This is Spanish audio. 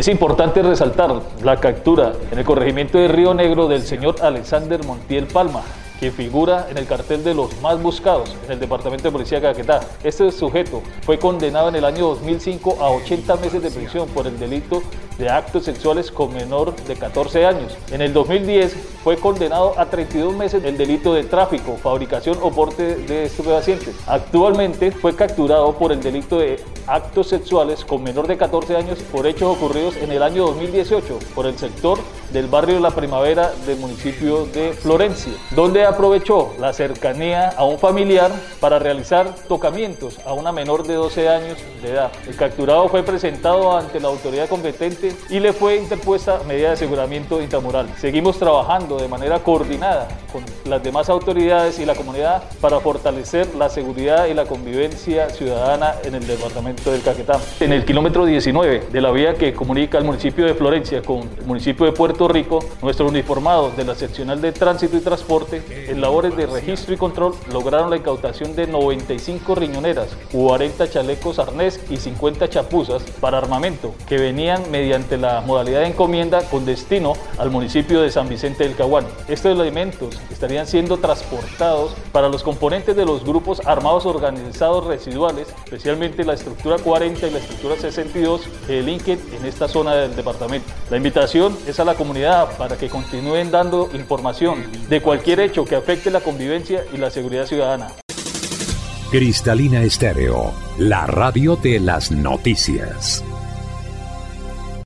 Es importante resaltar la captura en el corregimiento de Río Negro del señor Alexander Montiel Palma, que figura en el cartel de los más buscados en el departamento de policía de Caquetá. Este sujeto fue condenado en el año 2005 a 80 meses de prisión por el delito de actos sexuales con menor de 14 años. En el 2010 fue condenado a 32 meses el delito de tráfico, fabricación o porte de estupefacientes. Actualmente fue capturado por el delito de actos sexuales con menor de 14 años por hechos ocurridos en el año 2018 por el sector del barrio La Primavera del municipio de Florencia, donde aprovechó la cercanía a un familiar para realizar tocamientos a una menor de 12 años de edad. El capturado fue presentado ante la autoridad competente y le fue interpuesta medida de aseguramiento intramural. Seguimos trabajando de manera coordinada con las demás autoridades y la comunidad para fortalecer la seguridad y la convivencia ciudadana en el departamento del Caquetá. En el kilómetro 19 de la vía que comunica el municipio de Florencia con el municipio de Puerto Rico, nuestros uniformados de la seccional de tránsito y transporte en labores de registro y control lograron la incautación de 95 riñoneras, 40 chalecos arnés y 50 chapuzas para armamento que venían mediante la modalidad de encomienda con destino al municipio de San Vicente del Caguán. Estos elementos estarían siendo transportados para los componentes de los grupos armados organizados residuales, especialmente la estructura 40 y la estructura 62 que delinquen en esta zona del departamento. La invitación es a la comunidad para que continúen dando información de cualquier hecho que afecte la convivencia y la seguridad ciudadana. Cristalina Estéreo, la radio de las noticias.